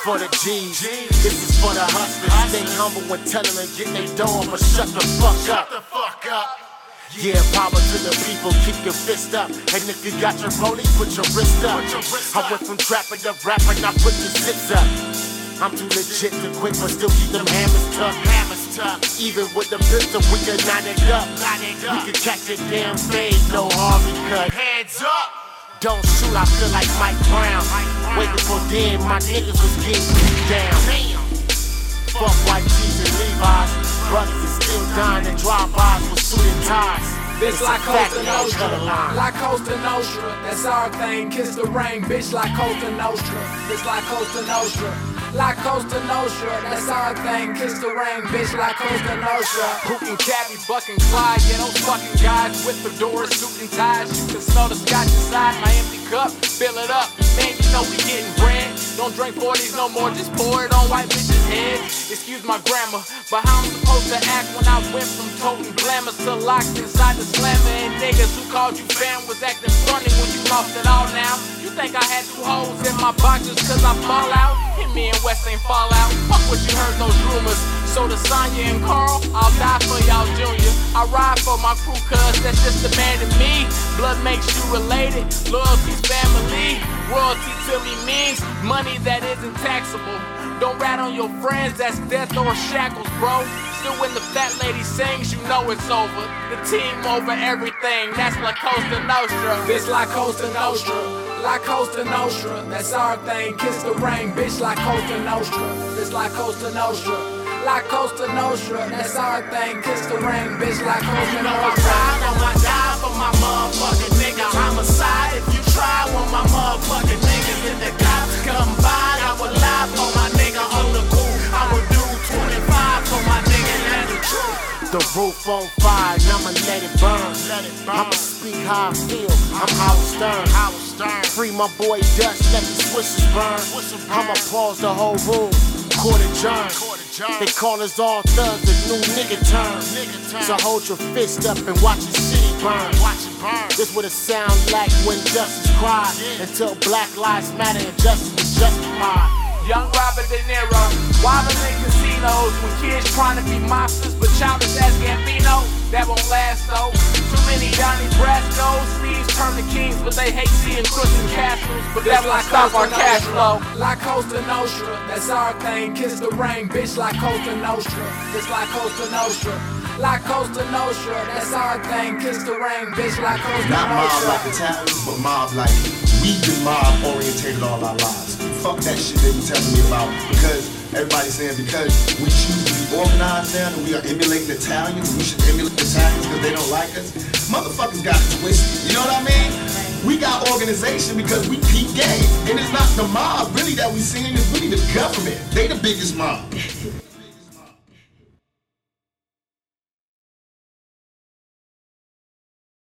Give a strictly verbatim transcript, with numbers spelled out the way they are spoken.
for the G's. This is for the hustlers. Stay humble when telling them get they dough, but shut the fuck up. Shut the fuck up. Yeah, power to the people, keep your fist up. And if you got your rollie, put your wrist up. Put your wrist I went from trapper to rapper, now put your zips up. I'm too legit to quit, but still keep them hammers tough. Hammers tough. Even with the pistol, we can line it up. Line it up. We can catch a damn fade, no Harvey cut. Hands up. Don't shoot, I feel like Mike Brown. Waiting for then, my niggas was getting beat down. Damn. Fuck white tees and Levi's. Brothers is still dying in drive-bys with suit and ties. This like Costa Nostra, Nostra, like Costa Nostra, that's our thing. Kiss the rain, bitch, like Costa Nostra. This like Costa Nostra, like Costa Nostra, that's our thing. Kiss the rain, bitch, like Costa Nostra. Hootin' cabbie, bucking Clyde, yeah, those fucking guys with fedoras, suit and ties. You can smell the scotch inside my empty cup, fill it up. Man, you know we getting bread. Don't drink forties no more, just pour it on white bitches' heads. Excuse my grammar, but how I'm supposed to act when I went from toting glamour to locked inside the slammer? And niggas who called you fam was acting funny when you lost it all now. You think I had two holes in my boxes cause I fall out? Hit me and West ain't fall out. Fuck what you heard those rumors. So the Sonya and Carl, I'll die for y'all junior. I ride for my crew cause that's just the man in me. Blood makes you related, loyalty's family. Royalty to me means money that isn't taxable. Don't rat on your friends, that's death or shackles, bro. Still when the fat lady sings, you know it's over. The team over everything, that's La Costa Nostra. This La Costa Nostra, La Costa Nostra, that's our thing. Kiss the rain, bitch, La Costa Nostra. This La Costa Nostra, La Costa Nostra, that's our thing. Kiss the rain, bitch, La Costa You know I Nostra. ride, I'ma die for my motherfucking nigga. Homicide if you try when my motherfucking niggas. If the cops come by, I will lie for my nigga on the cool. I will do twenty-five for my nigga, that's the truth. The roof on fire, and I'ma let it burn. Let it burn. I'ma speak how I feel, I'm Howard Stern. Howard Stern. Free my boy Dust, let the swishers burn. Swishers burn. I'ma pause the whole room, court adjourned. Court adjourned. They call us all thugs, a new nigga turn. Nigga turn. So hold your fist up and watch the city burn. Watch it burn. This what it sound like when justice cries. Yeah. Until black lives matter and justice is justified. Young Robert De Niro, wildin' in casinos when kids trying to be monsters, but childish as Gambino. That won't last though. Too many Donnie Brasco's, thieves turn to kings, but they hate seeing crooks and castles. But that won't stop our cash flow. La Costa Nostra, that's our thing. Kiss the rain, bitch, La Costa Nostra. This La Costa Nostra, La Costa Nostra, that's our thing. Kiss the rain, bitch, La Costa Not mob Nostra. like Italians, but mob like we've been mob orientated all our lives. Fuck that shit they be telling me about, because everybody's saying because we choose to be organized now and we are emulating Italians, we should emulate Italians because they don't like us. Motherfuckers got it twisted, you know what I mean? We got organization because we peep game, and it's not the mob really that we seeing, it's really the government. They the biggest mob.